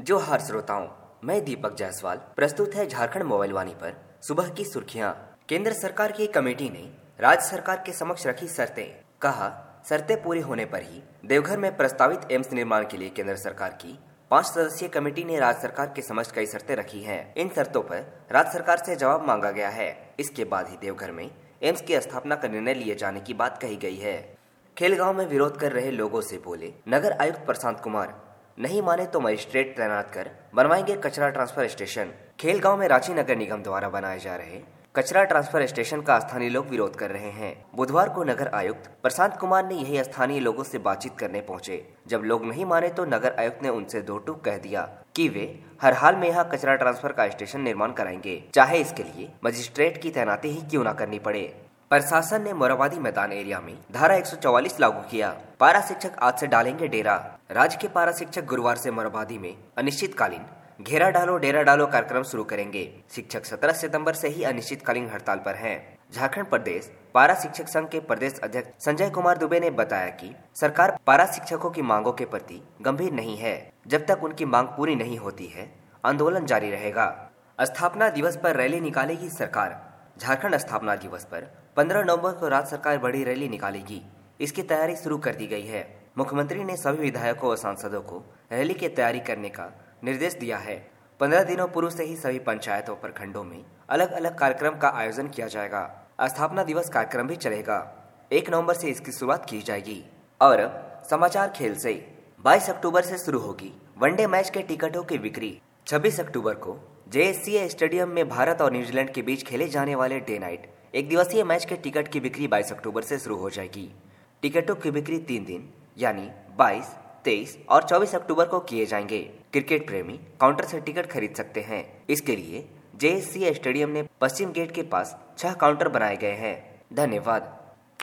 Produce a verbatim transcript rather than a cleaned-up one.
जोहार श्रोताओं, मैं दीपक जायसवाल। प्रस्तुत है झारखंड मोबाइल वाणी पर सुबह की सुर्खियां। केंद्र सरकार की कमेटी ने राज्य सरकार के समक्ष रखी शर्तें। कहा, शर्तें पूरी होने पर ही देवघर में प्रस्तावित एम्स निर्माण के लिए केंद्र सरकार की पांच सदस्यीय कमेटी ने राज्य सरकार के समक्ष कई शर्तें रखी हैं। इन शर्तों पर राज्य सरकार से जवाब मांगा गया है। इसके बाद ही देवघर में एम्स की स्थापना का निर्णय लिए जाने की बात कही गई है। खेलगांव में विरोध कर रहे लोगों से बोले नगर आयुक्त प्रशांत कुमार, नहीं माने तो मजिस्ट्रेट तैनात कर बनवाएंगे कचरा ट्रांसफर स्टेशन। खेलगांव में रांची नगर निगम द्वारा बनाए जा रहे कचरा ट्रांसफर स्टेशन का स्थानीय लोग विरोध कर रहे हैं। बुधवार को नगर आयुक्त प्रशांत कुमार ने यही स्थानीय लोगों से बातचीत करने पहुंचे। जब लोग नहीं माने तो नगर आयुक्त ने उनसे दो टूक कह दिया कि वे हर हाल में यहाँ कचरा ट्रांसफर का स्टेशन निर्माण कराएंगे, चाहे इसके लिए मजिस्ट्रेट की तैनाती ही क्यों न करनी पड़े। प्रशासन ने मोराबादी मैदान एरिया में धारा एक सौ चौवालीस लागू किया। पारा शिक्षक आज से डालेंगे डेरा। राज्य के पारा शिक्षक गुरुवार से मोराबादी में अनिश्चितकालीन घेरा डालो डेरा डालो कार्यक्रम शुरू करेंगे। शिक्षक सत्रह सितंबर से ही अनिश्चितकालीन हड़ताल पर हैं। झारखंड प्रदेश पारा शिक्षक संघ के प्रदेश अध्यक्ष संजय कुमार दुबे ने बताया कि सरकार पारा शिक्षकों की मांगों के प्रति गंभीर नहीं है। जब तक उनकी मांग पूरी नहीं होती है, आंदोलन जारी रहेगा। स्थापना दिवस पर रैली निकालेगी सरकार। झारखंड स्थापना दिवस पर पंद्रह नवंबर को राज्य सरकार बड़ी रैली निकालेगी। इसकी तैयारी शुरू कर दी गई है। मुख्यमंत्री ने सभी विधायकों और सांसदों को रैली की तैयारी करने का निर्देश दिया है। पंद्रह दिनों पूर्व से ही सभी पंचायतों प्रखंडों में अलग अलग कार्यक्रम का आयोजन किया जाएगा। स्थापना दिवस कार्यक्रम भी चलेगा। एक नवंबर से इसकी शुरुआत की जाएगी। और अब समाचार खेल से। बाईस अक्टूबर से शुरू होगी वनडे मैच के टिकटों की बिक्री। छब्बीस अक्टूबर को जेएससीए स्टेडियम में भारत और न्यूजीलैंड के बीच खेले जाने वाले डे नाइट एक दिवसीय मैच के टिकट की बिक्री बाईस अक्टूबर से शुरू हो जाएगी। टिकटों की बिक्री तीन दिन यानी बाईस, तेईस और चौबीस अक्टूबर को किए जाएंगे। क्रिकेट प्रेमी काउंटर से टिकट खरीद सकते हैं। इसके लिए जेएससीए स्टेडियम ने पश्चिम गेट के पास छह काउंटर बनाए गए हैं। धन्यवाद।